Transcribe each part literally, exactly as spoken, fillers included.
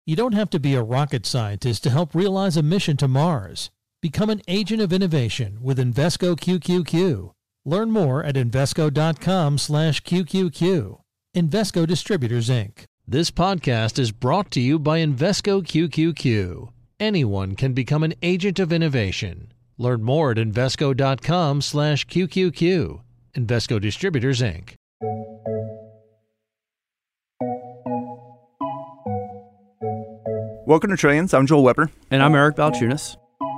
You don't have to be a rocket scientist to help realize a mission to Mars. Become an agent of innovation with Invesco Q Q Q. Learn more at Invesco.com slash QQQ. Invesco Distributors, Incorporated. This podcast is brought to you by Invesco Q Q Q. Anyone can become an agent of innovation. Learn more at Invesco.com slash QQQ. Invesco Distributors, Incorporated. Welcome to Trillions. I'm Joel Weber. And I'm Eric Balchunas.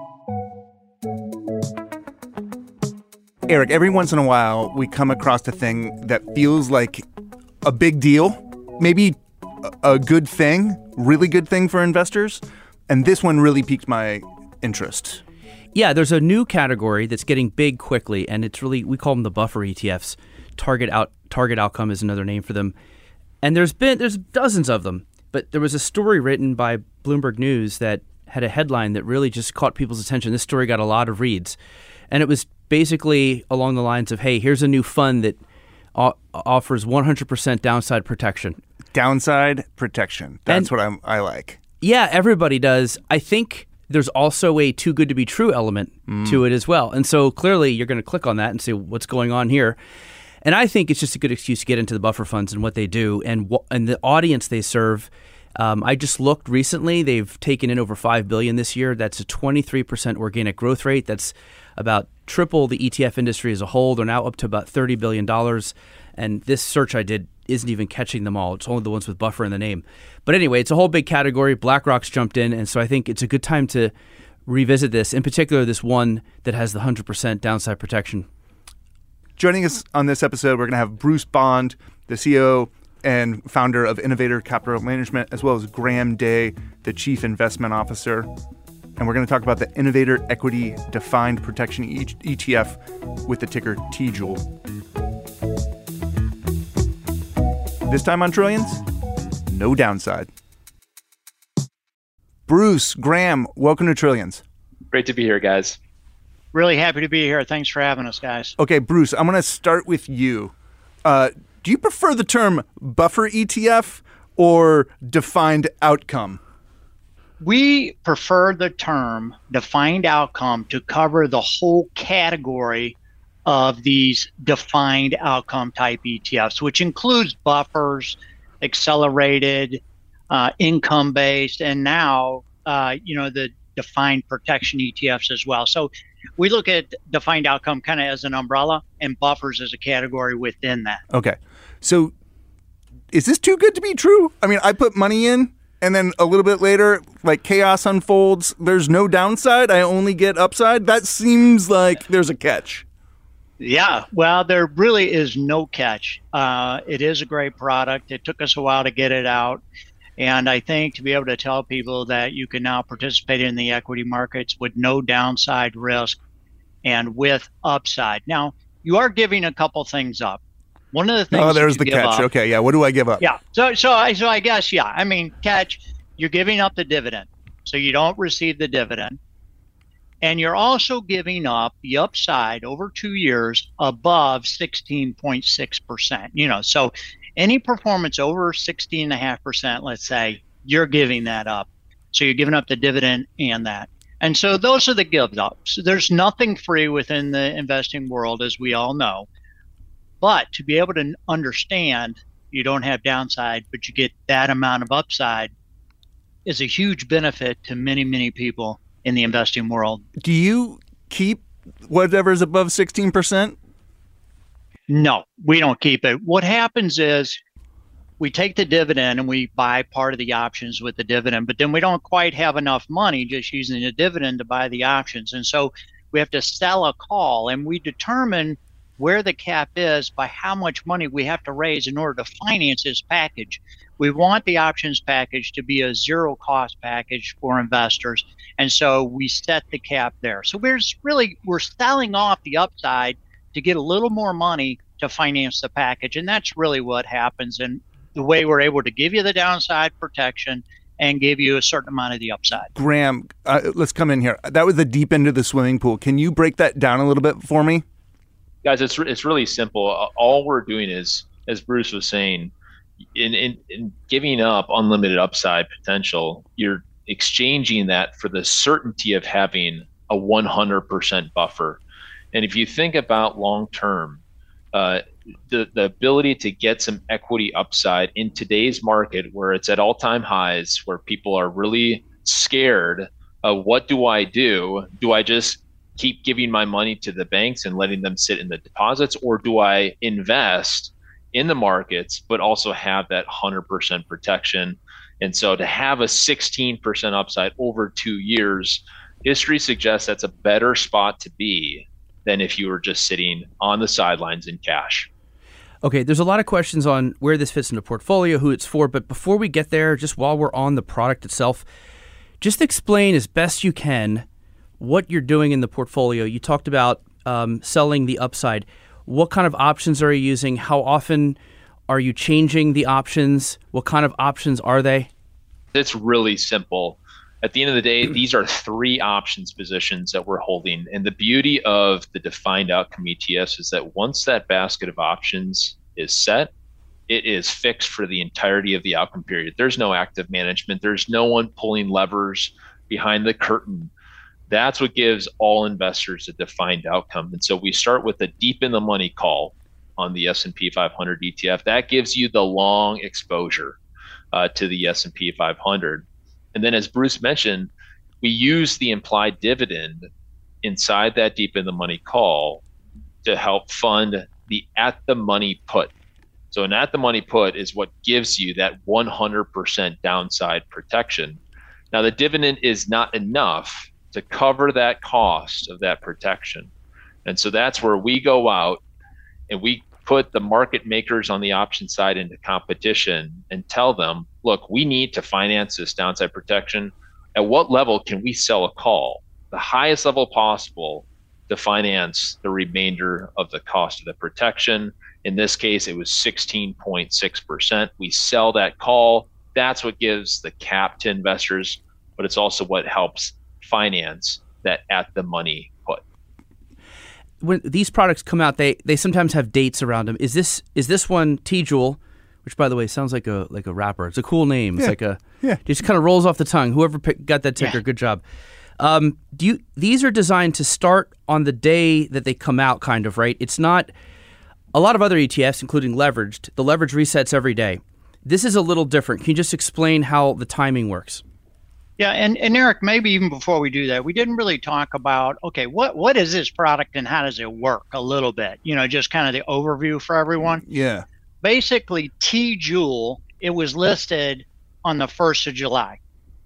Eric, every once in a while, we come across a thing that feels like a big deal, maybe a good thing, really good thing for investors. And this one really piqued my interest. Yeah, there's a new category that's getting big quickly, and it's really, we call them the buffer E T Fs. Target out, target outcome is another name for them. And there's been, there's dozens of them. But there was a story written by Bloomberg News that had a headline that really just caught people's attention. This story got a lot of reads. And it was basically along the lines of, hey, here's a new fund that o- offers one hundred percent downside protection. Downside protection. That's and, what I'm, I like. Yeah, everybody does. I think there's also a too good to be true element mm. to it as well. And so clearly you're going to click on that and say, what's going on here? And I think it's just a good excuse to get into the buffer funds and what they do and wh- and the audience they serve. Um, I just looked recently. They've taken in over five billion dollars this year. That's a twenty-three percent organic growth rate. That's about triple the E T F industry as a whole. They're now up to about thirty billion dollars. And this search I did isn't even catching them all. It's only the ones with buffer in the name. But anyway, it's a whole big category. BlackRock's jumped in. And so I think it's a good time to revisit this, in particular this one that has the one hundred percent downside protection. Joining us on this episode, we're going to have Bruce Bond, the C E O and founder of Innovator Capital Management, as well as Graham Day, the Chief Investment Officer. And we're going to talk about the Innovator Equity Defined Protection E T F with the ticker T J U L. This time on Trillions, no downside. Bruce, Graham, welcome to Trillions. Great to be here, guys. Really happy to be here. Thanks for having us, guys. Okay, Bruce, I'm going to start with you. Uh, do you prefer the term buffer E T F or defined outcome? We prefer the term defined outcome to cover the whole category of these defined outcome type E T Fs, which includes buffers, accelerated, uh, income-based, and now, uh, you know, the defined protection E T Fs as well. So we look at defined outcome kind of as an umbrella and buffers as a category within that. Okay. So is this too good to be true? I mean, I put money in and then a little bit later, like chaos unfolds. There's no downside. I only get upside. That seems like there's a catch. Yeah, well, there really is no catch. Uh, it is a great product. It took us a while to get it out. And I think to be able to tell people that you can now participate in the equity markets with no downside risk and with upside. Now, you are giving a couple things up. One of the things. Oh, there's the catch. Up, okay, yeah. What do I give up? Yeah. So, so I, so I guess, yeah. I mean, catch. You're giving up the dividend, so you don't receive the dividend, and you're also giving up the upside over two years above sixteen point six percent. You know, so. Any performance over sixteen point five percent, let's say, you're giving that up. So you're giving up the dividend and that. And so those are the give ups. There's nothing free within the investing world, as we all know. But to be able to understand you don't have downside, but you get that amount of upside is a huge benefit to many, many people in the investing world. Do you keep whatever's above sixteen percent? No, we don't keep it. What happens is we take the dividend and we buy part of the options with the dividend, but then we don't quite have enough money just using the dividend to buy the options. And so we have to sell a call, and we determine where the cap is by how much money we have to raise in order to finance this package. We want the options package to be a zero cost package for investors. And so we set the cap there. So we're really, we're selling off the upside to get a little more money to finance the package. And that's really what happens. And the way we're able to give you the downside protection and give you a certain amount of the upside. Graham, uh, let's come in here. That was the deep end of the swimming pool. Can you break that down a little bit for me? Guys, it's it's really simple. All we're doing is, as Bruce was saying, in, in, in giving up unlimited upside potential, you're exchanging that for the certainty of having a one hundred percent buffer. And if you think about long term, uh, the, the ability to get some equity upside in today's market where it's at all-time highs, where people are really scared of what do I do? Do I just keep giving my money to the banks and letting them sit in the deposits, or do I invest in the markets but also have that one hundred percent protection? And so to have a sixteen percent upside over two years, history suggests that's a better spot to be than if you were just sitting on the sidelines in cash. Okay, there's a lot of questions on where this fits in the portfolio, who it's for, but before we get there, just while we're on the product itself, just explain as best you can what you're doing in the portfolio. You talked about um, selling the upside. What kind of options are you using? How often are you changing the options? What kind of options are they? It's really simple. At the end of the day, these are three options positions that we're holding. And the beauty of the defined outcome E T Fs is that once that basket of options is set, it is fixed for the entirety of the outcome period. There's no active management. There's no one pulling levers behind the curtain. That's what gives all investors a defined outcome. And so we start with a deep in the money call on the S and P five hundred E T F. That gives you the long exposure uh, to the S and P five hundred. And then, as Bruce mentioned, we use the implied dividend inside that deep in the money call to help fund the at the money put. So an at the money put is what gives you that one hundred percent downside protection. Now, the dividend is not enough to cover that cost of that protection. And so that's where we go out and we put the market makers on the option side into competition and tell them, look, we need to finance this downside protection. At what level can we sell a call? The highest level possible to finance the remainder of the cost of the protection. In this case, it was sixteen point six percent. We sell that call. That's what gives the cap to investors, but it's also what helps finance that at the money put. When these products come out, they they sometimes have dates around them. Is this is this one T-Jewel, which by the way sounds like a like a rapper? It's a cool name. It's yeah. like a yeah. It just kind of rolls off the tongue. Whoever pick, got that ticker, Yeah. good job. Um, do you? These are designed to start on the day that they come out, kind of, right? It's not a lot of other E T Fs, including leveraged. The leverage resets every day. This is a little different. Can you just explain how the timing works? Yeah, and, and Eric, maybe even before we do that, we didn't really talk about, okay, what what is this product and how does it work a little bit? You know, just kind of the overview for everyone. Yeah. Basically, T-Jewel, it was listed on the first of July.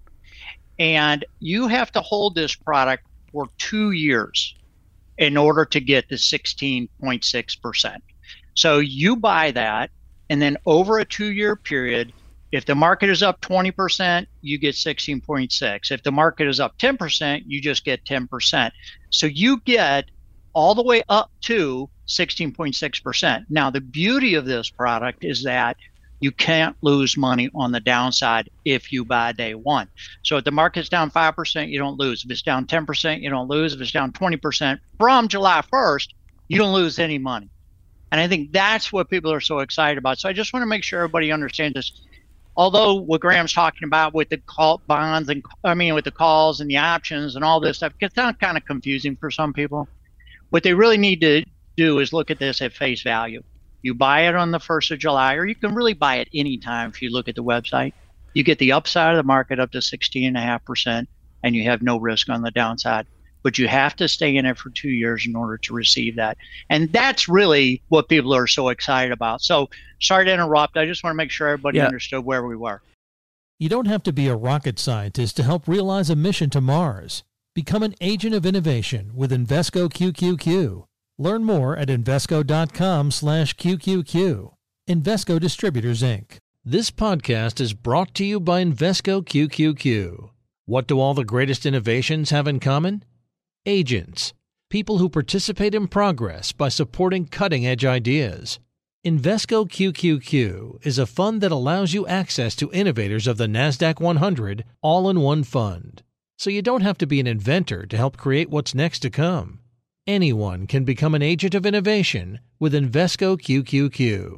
And you have to hold this product for two years in order to get the sixteen point six percent. So you buy that, and then over a two-year period, if the market is up twenty percent, you get sixteen point six. If the market is up ten percent, you just get ten percent. So you get all the way up to sixteen point six percent. Now, the beauty of this product is that you can't lose money on the downside if you buy day one. So if the market's down five percent, you don't lose. If it's down ten percent, you don't lose. If it's down twenty percent from July first, you don't lose any money. And I think that's what people are so excited about. So I just want to make sure everybody understands this. Although what Graham's talking about with the call bonds and I mean with the calls and the options and all this stuff, it sounds kind of confusing for some people. What they really need to do is look at this at face value. You buy it on the first of July, or you can really buy it anytime if you look at the website. You get the upside of the market up to sixteen point five percent, and you have no risk on the downside. But you have to stay in it for two years in order to receive that. And that's really what people are so excited about. So sorry to interrupt. I just want to make sure everybody Yeah. understood where we were. You don't have to be a rocket scientist to help realize a mission to Mars. Become an agent of innovation with Invesco Q Q Q. Learn more at Invesco.com slash QQQ. Invesco Distributors, Incorporated. This podcast is brought to you by Invesco Q Q Q. What do all the greatest innovations have in common? Agents, people who participate in progress by supporting cutting-edge ideas. Invesco Q Q Q is a fund that allows you access to innovators of the NASDAQ one hundred all in one fund. So you don't have to be an inventor to help create what's next to come. Anyone can become an agent of innovation with Invesco Q Q Q.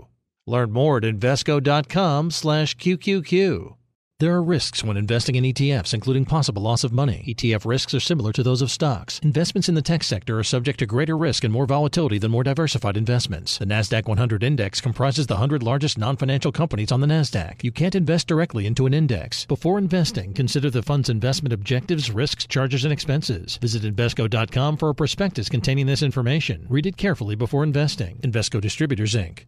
Learn more at Invesco.com slash QQQ. There are risks when investing in E T Fs, including possible loss of money. E T F risks are similar to those of stocks. Investments in the tech sector are subject to greater risk and more volatility than more diversified investments. The NASDAQ one hundred index comprises the one hundred largest non-financial companies on the NASDAQ. You can't invest directly into an index. Before investing, consider the fund's investment objectives, risks, charges, and expenses. Visit Invesco dot com for a prospectus containing this information. Read it carefully before investing. Invesco Distributors, Incorporated.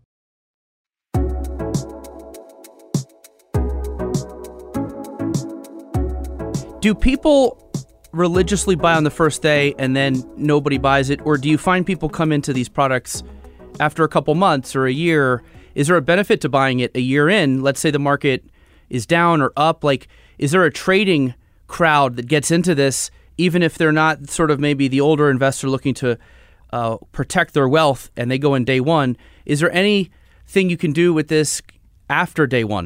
Do people religiously buy on the first day and then nobody buys it? Or do you find people come into these products after a couple months or a year? Is there a benefit to buying it a year in? Let's say the market is down or up. Like, is there a trading crowd that gets into this, even if they're not sort of maybe the older investor looking to uh, protect their wealth and they go in day one? Is there anything you can do with this after day one?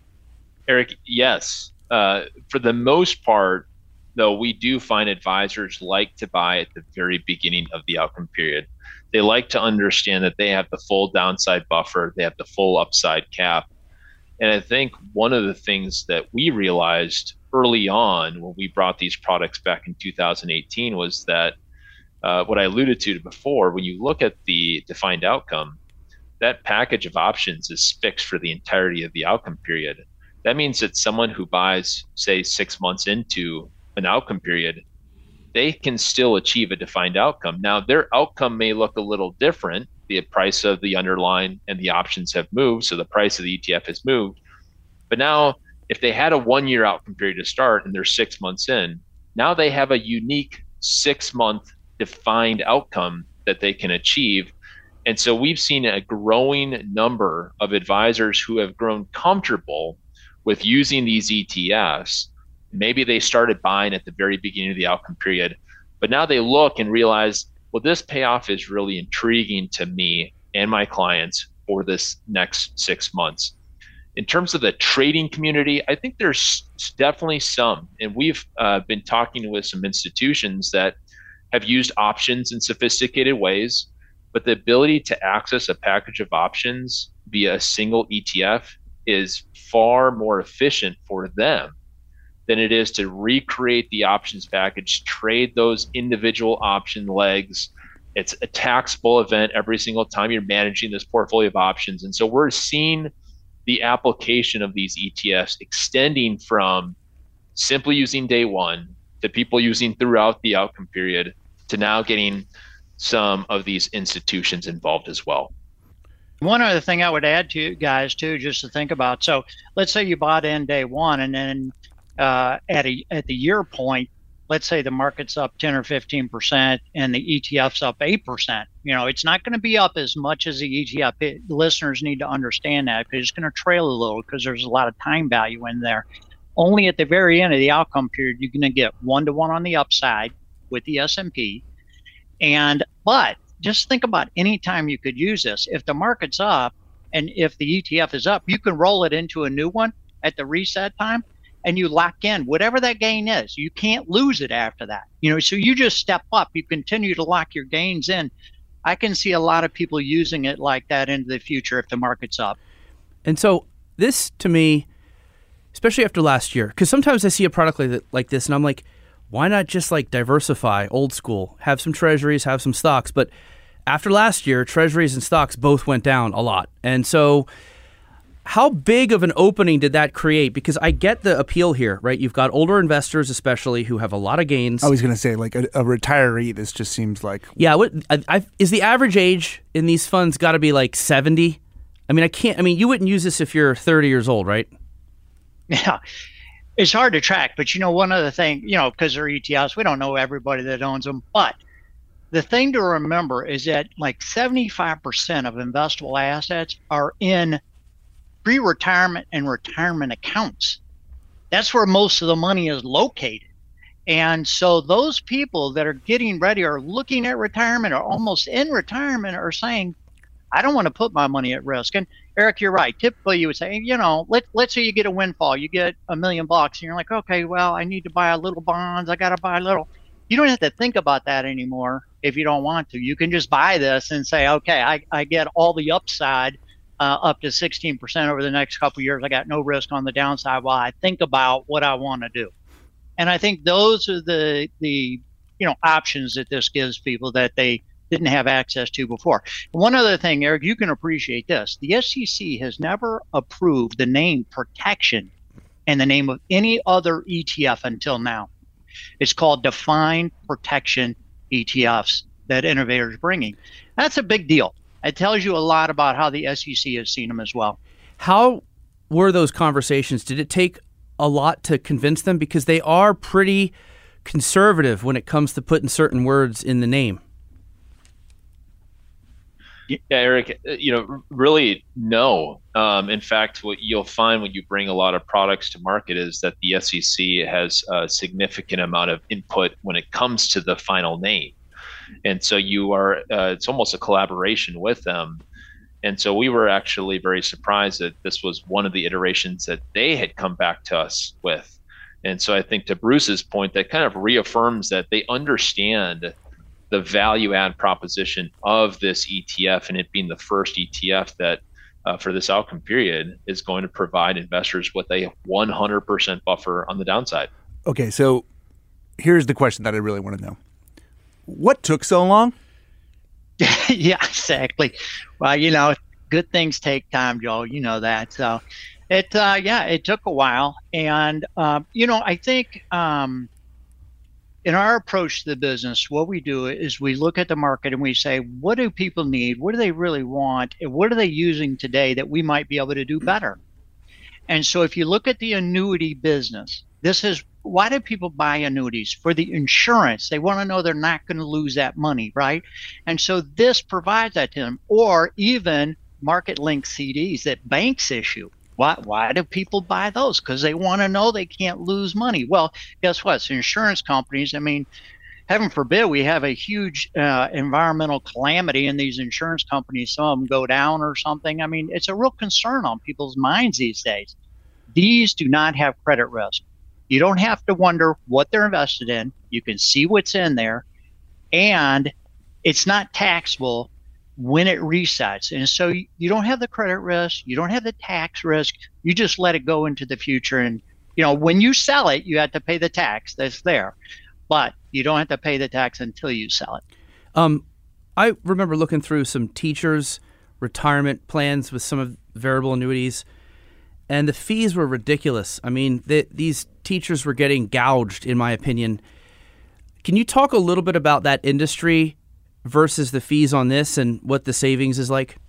Eric, yes. Uh, for the most part, though, we do find advisors like to buy at the very beginning of the outcome period. They like to understand that they have the full downside buffer, they have the full upside cap. And I think one of the things that we realized early on when we brought these products back in two thousand eighteen was that uh, what I alluded to before, when you look at the defined outcome, that package of options is fixed for the entirety of the outcome period. That means that someone who buys, say, six months into an outcome period, they can still achieve a defined outcome. Now, their outcome may look a little different. The price of the underlying and the options have moved, so the price of the E T F has moved. But now, if they had a one-year outcome period to start and they're six months in, now they have a unique six-month defined outcome that they can achieve. And so we've seen a growing number of advisors who have grown comfortable with using these E T Fs. Maybe they started buying at the very beginning of the outcome period, but now they look and realize, well, this payoff is really intriguing to me and my clients for this next six months. In terms of the trading community, I think there's definitely some, and we've uh, been talking with some institutions that have used options in sophisticated ways, but the ability to access a package of options via a single E T F is far more efficient for them than it is to recreate the options package, trade those individual option legs. It's a taxable event every single time you're managing this portfolio of options. And so we're seeing the application of these E T Fs extending from simply using day one to people using throughout the outcome period to now getting some of these institutions involved as well. One other thing I would add to you guys too, just to think about. So let's say you bought in day one, and then uh, at a at the year point, let's say the market's up ten or fifteen percent, and the E T F's up eight percent. You know, it's not going to be up as much as the E T F. It, listeners need to understand that, because it's going to trail a little because there's a lot of time value in there. Only at the very end of the outcome period, you're going to get one to one on the upside with the S and P, and but. Just think about any time you could use this. If the market's up and if the E T F is up, you can roll it into a new one at the reset time and you lock in whatever that gain is. You can't lose it after that. You know, so you just step up. You continue to lock your gains in. I can see a lot of people using it like that into the future if the market's up. And so this, to me, especially after last year, because sometimes I see a product like, that, like this and I'm like, why not just like diversify, old school, have some treasuries, have some stocks? But after last year, treasuries and stocks both went down a lot. And so how big of an opening did that create? Because I get the appeal here, right? You've got older investors, especially, who have a lot of gains. I was going to say, like a, a retiree, this just seems like... Yeah, what, I, I, is the average age in these funds got to be like seventy? I mean, I can't, I mean, you wouldn't use this if you're thirty years old, right? Yeah. It's hard to track, but you know, one other thing, you know, because they're E T Fs, we don't know everybody that owns them. But the thing to remember is that like seventy-five percent of investable assets are in pre-retirement and retirement accounts. That's where most of the money is located. And so those people that are getting ready or looking at retirement or almost in retirement are saying, I don't want to put my money at risk. And Eric, you're right. Typically you would say, you know, let, let's say you get a windfall, you get a million bucks and you're like, okay, well, I need to buy a little bonds. I got to buy a little. You don't have to think about that anymore if you don't want to. You can just buy this and say, okay, I, I get all the upside uh, up to sixteen percent over the next couple of years. I got no risk on the downside while I think about what I want to do. And I think those are the the you know options that this gives people that they didn't have access to before. One other thing, Eric, you can appreciate this. The S E C has never approved the name protection in the name of any other E T F until now. It's called defined protection E T Fs that Innovator is bringing. That's a big deal. It tells you a lot about how the S E C has seen them as well. How were those conversations? Did it take a lot to convince them? Because they are pretty conservative when it comes to putting certain words in the name. Yeah, Eric, you know, really, no. Um, in fact, what you'll find when you bring a lot of products to market is that the S E C has a significant amount of input when it comes to the final name. And so you are, uh, it's almost a collaboration with them. And so we were actually very surprised that this was one of the iterations that they had come back to us with. And so I think to Bruce's point, that kind of reaffirms that they understand the value add proposition of this E T F, and it being the first E T F that uh, for this outcome period is going to provide investors with a one hundred percent buffer on the downside. Okay, so here's the question that I really want to know. What took so long? Yeah, exactly. Well, you know, good things take time, Joe. You know that. So it, uh, yeah, it took a while. And, um, you know, I think um, in our approach to the business, what we do is we look at the market and we say, what do people need? What do they really want? And what are they using today that we might be able to do better? And so if you look at the annuity business, this is why do people buy annuities? For the insurance. They want to know they're not going to lose that money, right? And so this provides that to them. Or even market-linked C Ds that banks issue. Why, why do people buy those? Because they want to know they can't lose money. Well, guess what? So insurance companies, I mean, heaven forbid we have a huge uh, environmental calamity and these insurance companies, some of them go down or something. I mean, it's a real concern on people's minds these days. These do not have credit risk. You don't have to wonder what they're invested in. You can see what's in there, and it's not taxable when it resets. And so you, you don't have the credit risk. You don't have the tax risk. You just let it go into the future. And, you know, when you sell it, you have to pay the tax that's there, but you don't have to pay the tax until you sell it. Um, I remember looking through some teachers' retirement plans with some of variable annuities, and the fees were ridiculous. I mean, the, these teachers were getting gouged, in my opinion. Can you talk a little bit about that industry versus the fees on this and what the savings is like?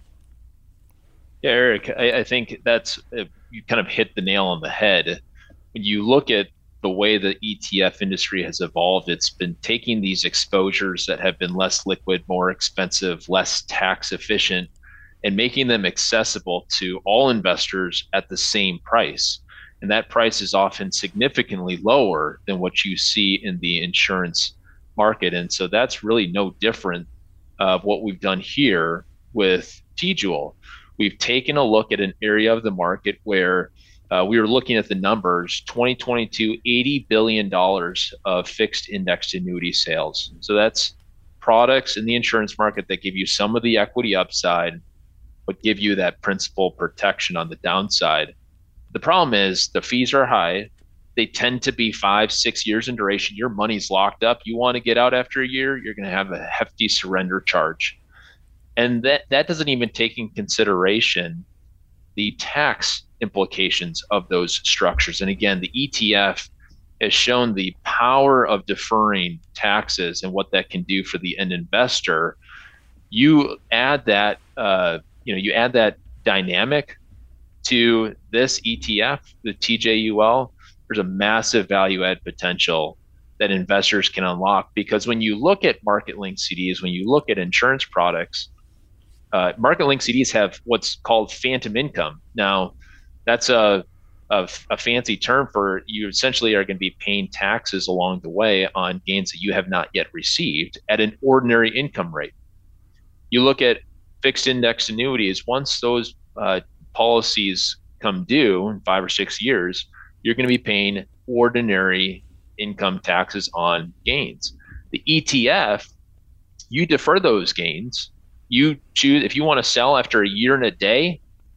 Yeah, Eric, I, I think that's, uh, you kind of hit the nail on the head. When you look at the way the E T F industry has evolved, it's been taking these exposures that have been less liquid, more expensive, less tax efficient, and making them accessible to all investors at the same price. And that price is often significantly lower than what you see in the insurance market. And so that's really no different of what we've done here with T-Jewel. We've taken a look at an area of the market where uh, we were looking at the numbers, twenty twenty-two, eighty billion dollars of fixed indexed annuity sales. So that's products in the insurance market that give you some of the equity upside, but give you that principal protection on the downside. The problem is the fees are high. They tend to be five, six years in duration. Your money's locked up. You want to get out after a year, you're going to have a hefty surrender charge. And that, that doesn't even take in consideration the tax implications of those structures. And again, the E T F has shown the power of deferring taxes and what that can do for the end investor. You add that, uh, you know, you add that dynamic to this E T F, the T J U L, there's a massive value add potential that investors can unlock. Because when you look at market-linked C Ds, when you look at insurance products, uh, market-linked C Ds have what's called phantom income. Now, that's a, a, a fancy term for you essentially are going to be paying taxes along the way on gains that you have not yet received at an ordinary income rate. You look at fixed index annuities, once those uh, policies come due in five or six years, you're going to be paying ordinary income taxes on gains. The E T F, you defer those gains. You choose, if you want to sell after a year and a day,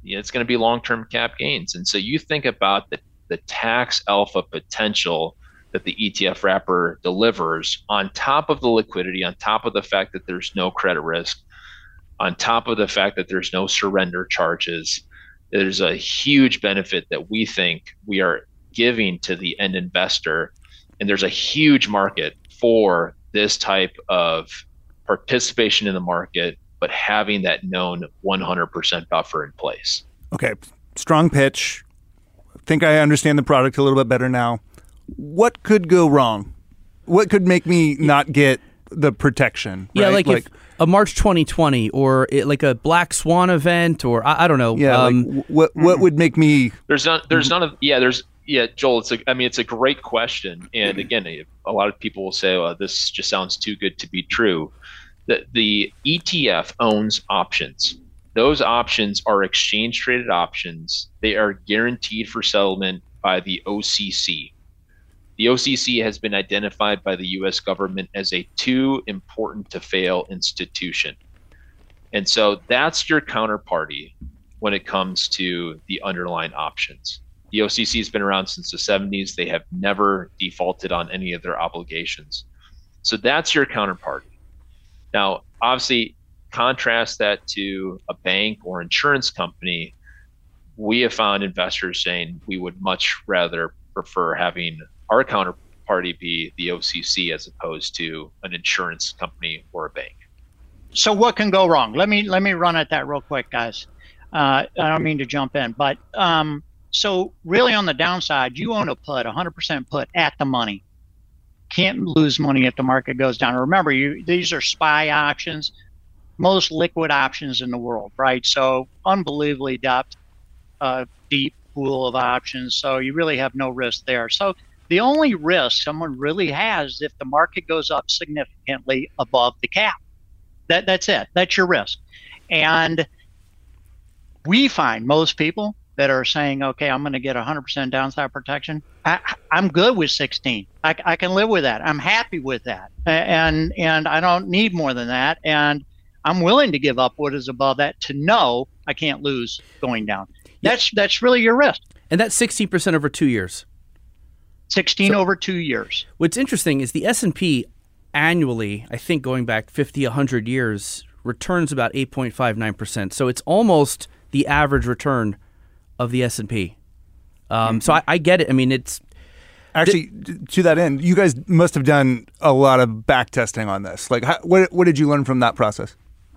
it's going to be long-term cap gains. And so you think about the, the tax alpha potential that the E T F wrapper delivers on top of the liquidity, on top of the fact that there's no credit risk, on top of the fact that there's no surrender charges. There's a huge benefit that we think we are giving to the end investor. And there's a huge market for this type of participation in the market, but having that known one hundred percent buffer in place. Okay, strong pitch. Think I understand the product a little bit better now. What could go wrong? What could make me not get the protection? Yeah, right? like, like if a March twenty twenty or it, like a Black Swan event, or I, I don't know. Yeah, um, like what what would make me? There's not. There's none of. Yeah, there's. Yeah, Joel. It's a. I mean, it's a great question, and again, a lot of people will say, "Well, this just sounds too good to be true." The the E T F owns options. Those options are exchange traded options. They are guaranteed for settlement by the O C C. The O C C has been identified by the U S government as a too important to fail institution. And so that's your counterparty when it comes to the underlying options. The O C C has been around since the seventies. They have never defaulted on any of their obligations. So that's your counterparty. Now, obviously, contrast that to a bank or insurance company. We have found investors saying we would much rather prefer having our counterparty be the O C C as opposed to an insurance company or a bank. So what can go wrong? Let me let me run at that real quick, guys. Uh, I don't mean to jump in, but um, so really on the downside, you own a put, one hundred percent put at the money. Can't lose money if the market goes down. Remember, you these are S P Y options, most liquid options in the world, right? So unbelievably depth, uh, deep pool of options. So you really have no risk there. So the only risk someone really has is if the market goes up significantly above the cap. That that's it. That's your risk. And we find most people that are saying, okay, I'm going to get one hundred percent downside protection. I, I'm good with sixteen. I, I can live with that. I'm happy with that. And and I don't need more than that. And I'm willing to give up what is above that to know I can't lose going down. That's that's really your risk. And that's sixteen percent over two years. sixteen So, over two years. What's interesting is the S and P annually, I think going back fifty, one hundred years, returns about eight point five nine percent. So it's almost the average return of the S and P. Um, mm-hmm. So I, I get it. I mean, it's... Actually, th- to that end, you guys must have done a lot of back testing on this. Like, how, what what did you learn from that process?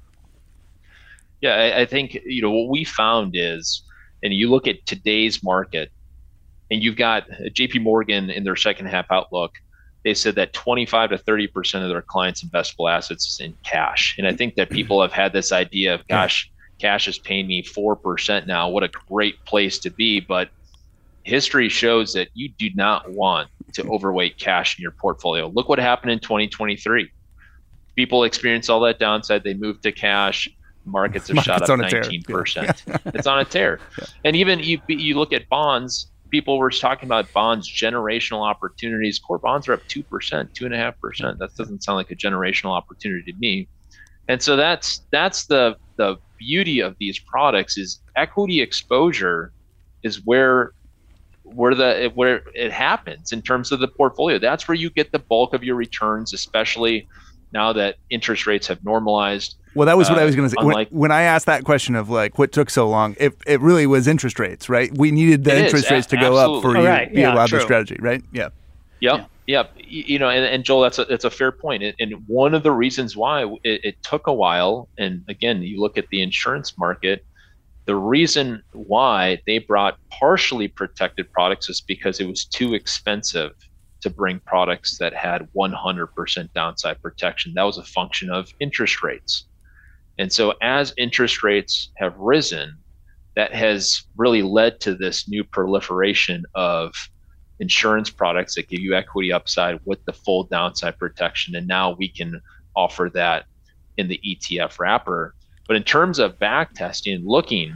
Yeah, I, I think, you know, what we found is, and you look at today's market, and you've got J P Morgan in their second half outlook, they said that twenty-five to thirty percent of their clients' investable assets is in cash. And I think that people have had this idea of, gosh, cash is paying me four percent now. What a great place to be. But history shows that you do not want to overweight cash in your portfolio. Look what happened in twenty twenty-three. People experienced all that downside. They moved to cash. Markets have Market's shot up nineteen percent. Yeah. It's on a tear. Yeah. And even you, you look at bonds, people were talking about bonds, generational opportunities. Core bonds are up two percent, two point five percent. That doesn't sound like a generational opportunity to me. And so that's that's the the beauty of these products is equity exposure is where where the where it happens in terms of the portfolio. That's where you get the bulk of your returns, especially now that interest rates have normalized. Well, that was what uh, I was going to say. Unlike, when, when I asked that question of like what took so long, it, it really was interest rates, right? We needed the It interest is, rates to a- go up for absolutely. you Right, to be yeah, allowed the true. strategy, right? Yeah. Yep, yep. Y- You know, and, and Joel, that's a that's a fair point. And, and one of the reasons why it, it took a while, and again, you look at the insurance market, the reason why they brought partially protected products is because it was too expensive to bring products that had one hundred percent downside protection. That was a function of interest rates. And so as interest rates have risen, that has really led to this new proliferation of insurance products that give you equity upside with the full downside protection. And now we can offer that in the E T F wrapper. But in terms of back testing and looking,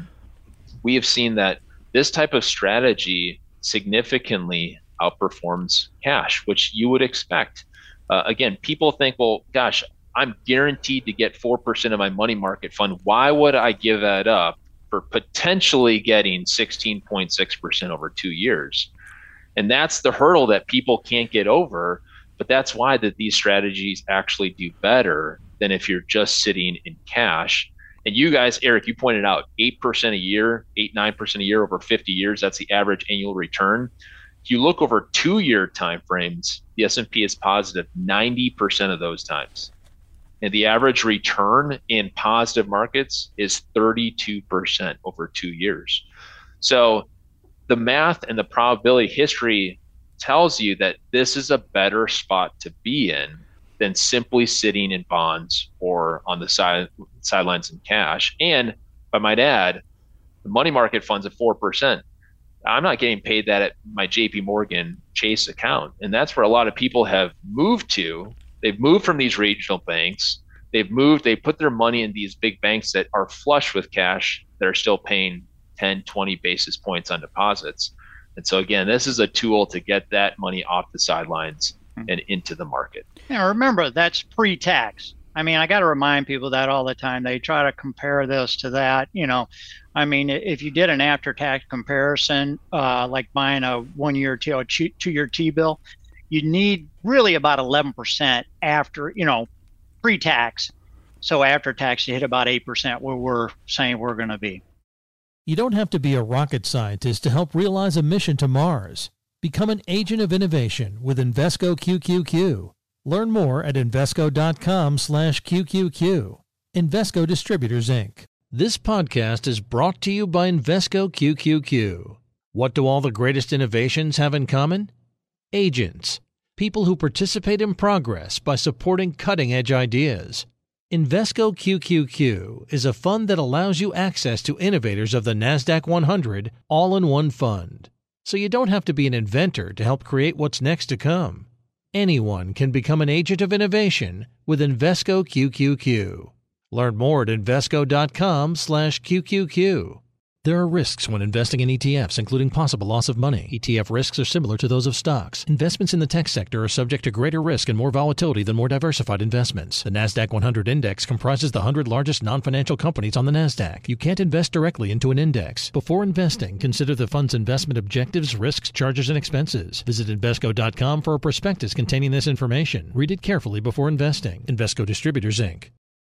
we have seen that this type of strategy significantly outperforms cash, which you would expect. Uh, again, people think, well, gosh, I'm guaranteed to get four percent of my money market fund. Why would I give that up for potentially getting sixteen point six percent over two years. And that's the hurdle that people can't get over. But that's why that these strategies actually do better than if you're just sitting in cash. And you guys, Eric, you pointed out eight percent a year, eight, nine percent a year over fifty years. That's the average annual return. If you look over two-year timeframes, the S and P is positive ninety percent of those times. And the average return in positive markets is thirty-two percent over two years. So the math and the probability history tells you that this is a better spot to be in than simply sitting in bonds or on the side sidelines in cash. And I might add, the money market funds at four percent. I'm not getting paid that at my J P Morgan Chase account. And that's where a lot of people have moved to. They've moved from these regional banks. They've moved, they put their money in these big banks that are flush with cash that are still paying ten, twenty basis points on deposits. And so again, this is a tool to get that money off the sidelines and into the market. Now remember, that's pre-tax. I mean, I got to remind people that all the time. They try to compare this to that. You know, I mean, if you did an after-tax comparison, uh, like buying a one-year T or two-year T-bill, you need really about eleven percent after, you know, pre-tax. So after tax, you hit about eight percent where we're saying we're going to be. You don't have to be a rocket scientist to help realize a mission to Mars. Become an agent of innovation with Invesco Q Q Q. Learn more at Invesco.com slash QQQ. Invesco Distributors, Incorporated. This podcast is brought to you by Invesco Q Q Q. What do all the greatest innovations have in common? Agents. People who participate in progress by supporting cutting-edge ideas. Invesco Q Q Q is a fund that allows you access to innovators of the NASDAQ one hundred all in one fund. So you don't have to be an inventor to help create what's next to come. Anyone can become an agent of innovation with Invesco Q Q Q. Learn more at Invesco.com slash QQQ. There are risks when investing in E T Fs, including possible loss of money. E T F risks are similar to those of stocks. Investments in the tech sector are subject to greater risk and more volatility than more diversified investments. The NASDAQ one hundred index comprises the one hundred largest non-financial companies on the NASDAQ. You can't invest directly into an index. Before investing, consider the fund's investment objectives, risks, charges, and expenses. Visit Invesco dot com for a prospectus containing this information. Read it carefully before investing. Invesco Distributors, Incorporated.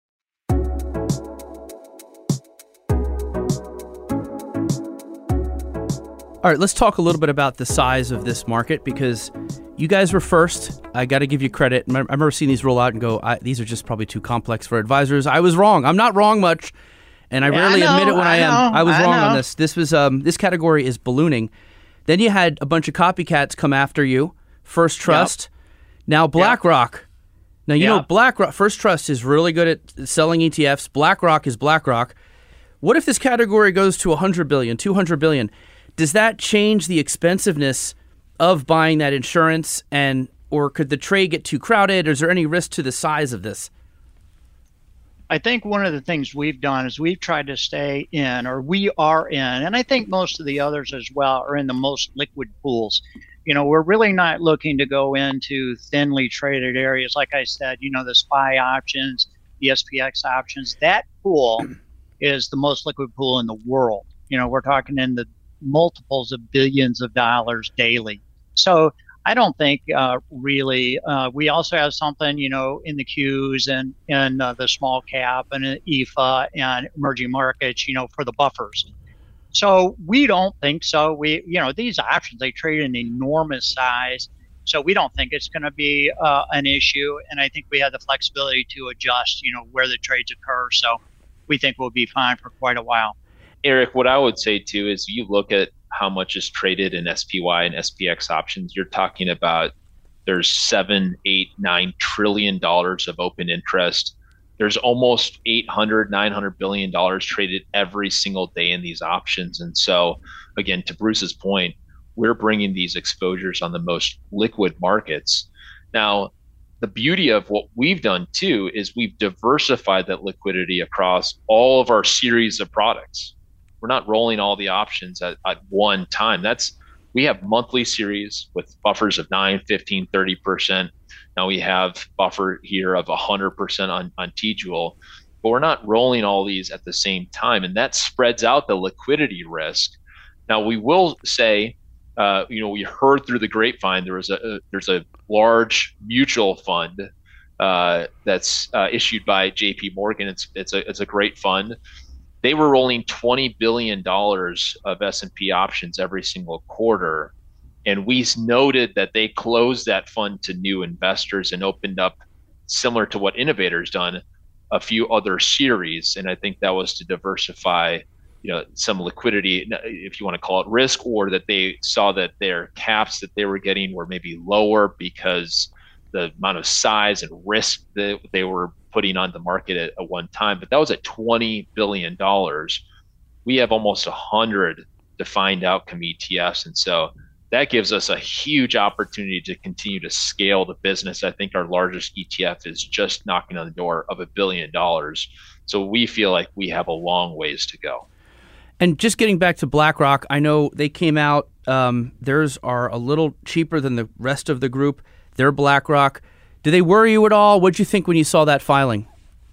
All right, let's talk a little bit about the size of this market because you guys were first. I got to give you credit. I remember seeing these roll out and go, I, these are just probably too complex for advisors. I was wrong. I'm not wrong much, and I yeah, rarely I know, admit it when I, I am. know, I was I wrong know. on this. This was um, this category is ballooning. Then you had a bunch of copycats come after you. First Trust, yep. Now BlackRock. Yep. Now you yep. know BlackRock. First Trust is really good at selling E T Fs. BlackRock is BlackRock. What if this category goes to one hundred billion, two hundred billion? Does that change the expensiveness of buying that insurance, and or could the trade get too crowded? Or is there any risk to the size of this? I think one of the things we've done is we've tried to stay in, or we are in, and I think most of the others as well are in the most liquid pools. You know, we're really not looking to go into thinly traded areas. Like I said, you know, the S P Y options, the S P X options, that pool is the most liquid pool in the world. You know, we're talking in the multiples of billions of dollars daily. So I don't think uh, really, uh, we also have something, you know, in the Qs and in uh, the small cap and in E F A and emerging markets, you know, for the buffers. So we don't think so. We, you know, these options, they trade in enormous size. So we don't think it's going to be uh, an issue. And I think we have the flexibility to adjust, you know, where the trades occur. So we think we'll be fine for quite a while. Eric, what I would say too is you look at how much is traded in S P Y and S P X options. You're talking about there's seven, eight, nine trillion dollars of open interest. There's almost eight hundred, nine hundred billion dollars traded every single day in these options. And so, again, to Bruce's point, we're bringing these exposures on the most liquid markets. Now, the beauty of what we've done too is we've diversified that liquidity across all of our series of products. We're not rolling all the options at, at one time. That's we have monthly series with buffers of nine, fifteen, thirty percent. Now we have buffer here of one hundred percent on, on T-Jewel. but we're not rolling all these at the same time. And that spreads out the liquidity risk. Now, we will say, uh, you know, we heard through the grapevine, there was a, a there's a large mutual fund uh, that's uh, issued by J P Morgan. It's, it's a, it's a great fund. They were rolling twenty billion dollars of S and P options every single quarter. And we noted that they closed that fund to new investors and opened up, similar to what Innovator's done, a few other series. And I think that was to diversify, you know, some liquidity, if you want to call it risk, or that they saw that their caps that they were getting were maybe lower because the amount of size and risk that they were putting on the market at, at one time. But that was at twenty billion dollars. We have almost one hundred defined outcome E T Fs. And so that gives us a huge opportunity to continue to scale the business. I think our largest E T F is just knocking on the door of a billion dollars. So we feel like we have a long ways to go. And just getting back to BlackRock, I know they came out, um, theirs are a little cheaper than the rest of the group. They're BlackRock. Do they worry you at all? What'd you think when you saw that filing?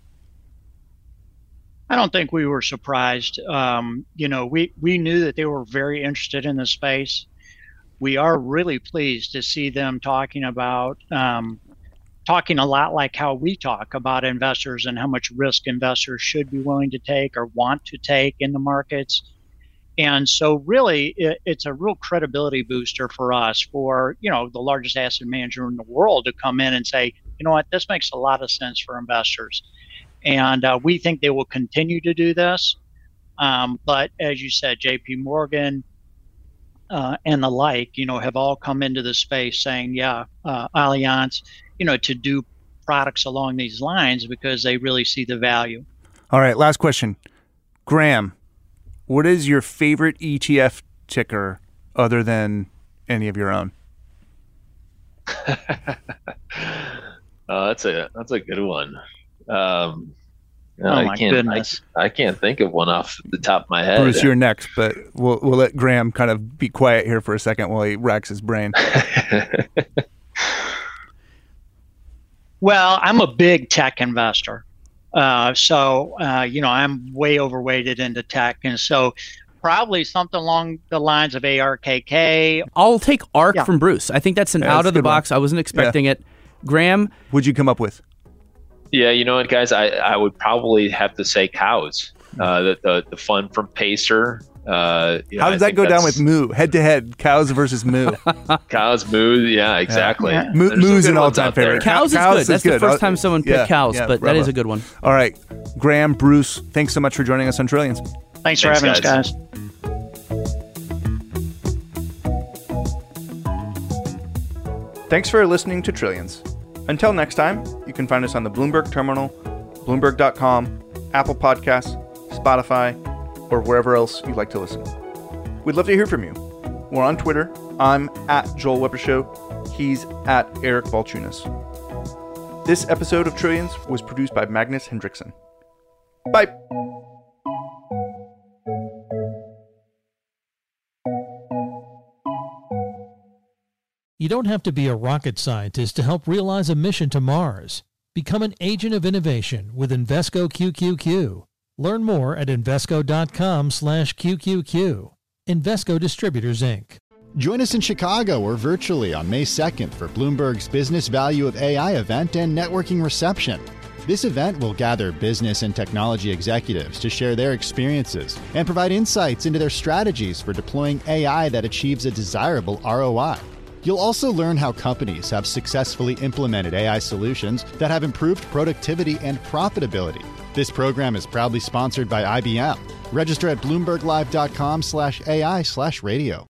I don't think we were surprised. Um, you know, we, we knew that they were very interested in the space. We are really pleased to see them talking about, um, talking a lot like how we talk about investors and how much risk investors should be willing to take or want to take in the markets. And so really, it, it's a real credibility booster for us, for, you know, the largest asset manager in the world to come in and say, you know what, this makes a lot of sense for investors. And uh, we think they will continue to do this. Um, but as you said, J P Morgan uh, and the like, you know, have all come into the space saying, yeah, uh, Allianz, you know, to do products along these lines because they really see the value. All right, last question. Graham, what is your favorite E T F ticker other than any of your own? uh, that's a that's a good one. Um, oh I my can't, goodness! I, I can't think of one off the top of my head. Bruce, you're next, but we'll we'll let Graham kind of be quiet here for a second while he racks his brain. Well, I'm a big tech investor. Uh, so, uh, you know, I'm way overweighted into tech. And so probably something along the lines of A R K K. I'll take ARK Yeah. from Bruce. I think that's an Yeah, out that's of a the good one. box. I wasn't expecting it. Graham, What'd you come up with? Yeah, you know what, guys? I, I would probably have to say cows. Uh, the, the the fund from Pacer. Uh, yeah, How I does that think go down that's- with Moo? Head to head, cows versus Moo. Cows? Moo? Yeah, exactly. Yeah. Moo There's some Moo's good an ones all-time out there. favorite. cows is Cows good. is That's good. the first I'll- time someone yeah, picked cows, yeah, but that bravo. is a good one. All right, Graham, Bruce, thanks so much for joining us on Trillions. Thanks for Thanks, having guys. us, guys. Thanks for listening to Trillions. Until next time, you can find us on the Bloomberg Terminal, Bloomberg dot com, Apple Podcasts, Spotify, or wherever else you like to listen. We'd love to hear from you. We're on Twitter. I'm at Joel Weber Show. He's at Eric Balchunas. This episode of Trillions was produced by Magnus Hendrickson. Bye. You don't have to be a rocket scientist to help realize a mission to Mars. Become an agent of innovation with Invesco Q Q Q. Learn more at Invesco dot com slash Q Q Q. Invesco Distributors, Incorporated. Join us in Chicago or virtually on May second for Bloomberg's Business Value of A I event and networking reception. This event will gather business and technology executives to share their experiences and provide insights into their strategies for deploying A I that achieves a desirable R O I. You'll also learn how companies have successfully implemented A I solutions that have improved productivity and profitability. This program is proudly sponsored by I B M. Register at Bloomberg Live dot com slash A I slash radio.